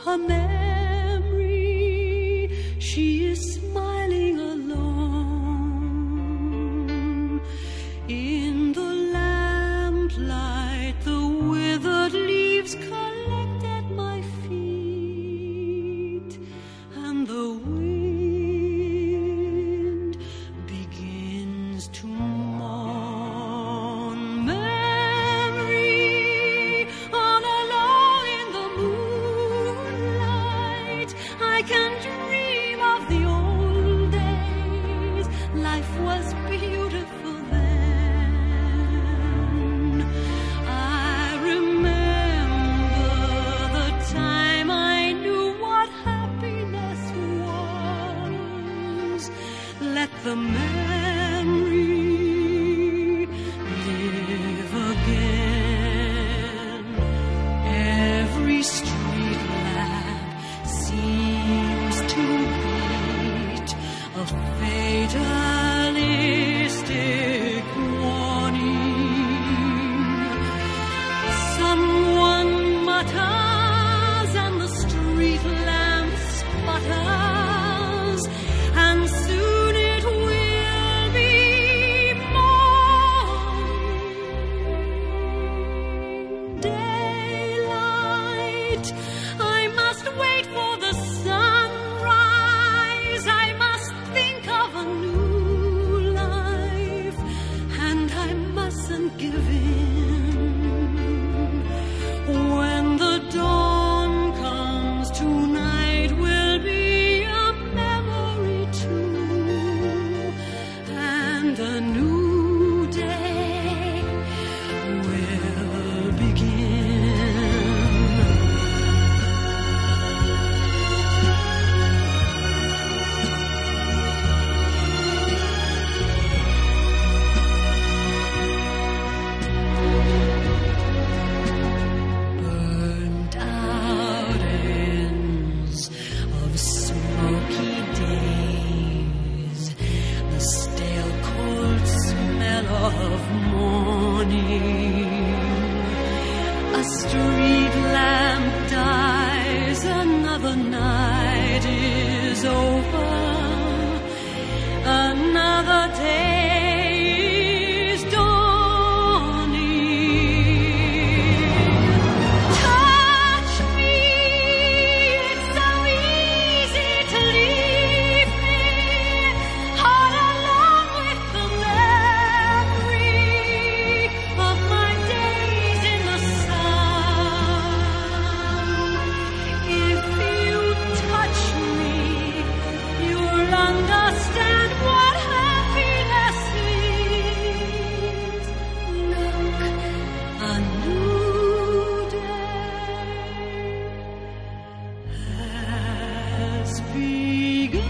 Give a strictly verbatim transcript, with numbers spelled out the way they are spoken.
her memory. She is smiling alone. In the lamplight, the withered leaves collect at my feet, and the wind begins to mourn. Memory, all alone in the moonlight, I can dream of the old days. Life was beautiful then. I remember the time I knew what happiness was. Let the memory live again. Every street lamp seems to beat a fatalistic warning. Someone mutters and the street lamp sputters, and soon it will be morning. Daylight, I must wait for the sunrise. I must think of a new life, and I mustn't give in. When the dawn comes, tonight will be a memory too, and a new day will begin. Burnt out ends of smoky days, the stale cold smell of morning. A street lamp dies, another night is over, another day is dawning. Touch me, it's so easy to leave me, all alone with the memory of my days in the sun. If you touch me, you'll understand what happiness is. Look, a new day has begun.